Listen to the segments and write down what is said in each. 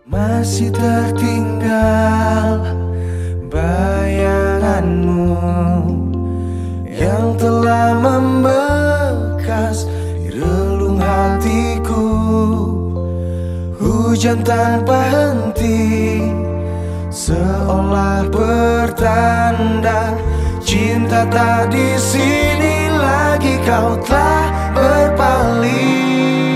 Masih tertinggal bayanganmu yang telah membekas di relung hatiku. Hujan tanpa henti seolah bertanda cinta tak di sini lagi, kau telah berpaling.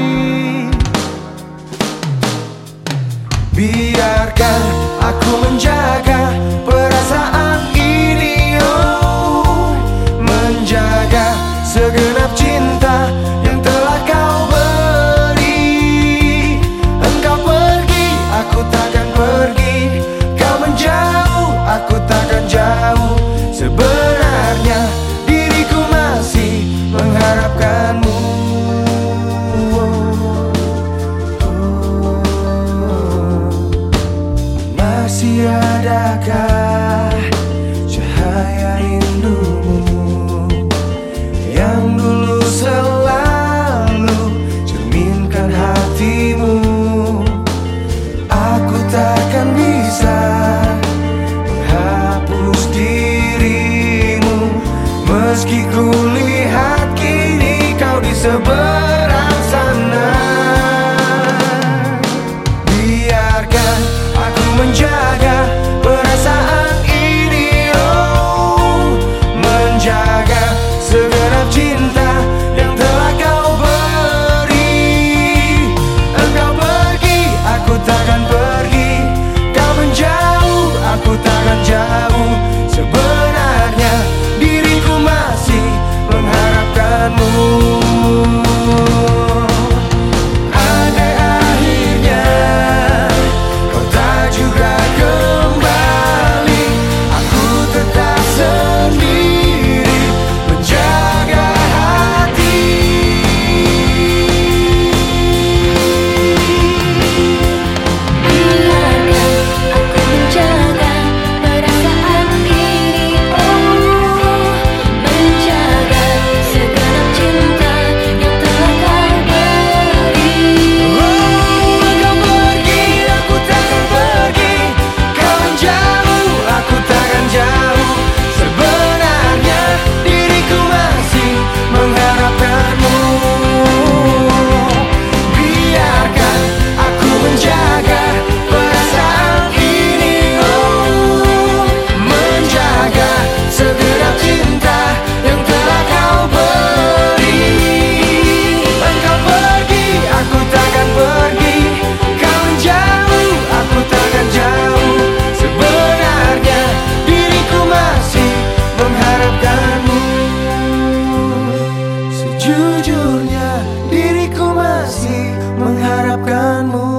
Biarkan aku menjaga perasaan ini, oh, menjaga segenap cinta yang telah kau beri. Engkau pergi, aku takkan pergi. Kau menjauh, aku takkan jauh. Sebenarnya diriku masih mengharapkanmu. Masih adakah cahaya rindumu yang dulu selalu cerminkan hatimu? Aku takkan bisa menghapus dirimu, meski ku lihat kini kau di seberang sana. Biarkan aku menjaga perasaan ini, oh, menjaga segenap cinta yang telah kau beri. Engkau pergi, aku takkan pergi. Kau menjauh, aku takkan jauh. Sebenarnya diriku masih mengharapkanmu. Sejujurnya diriku masih mengharapkanmu.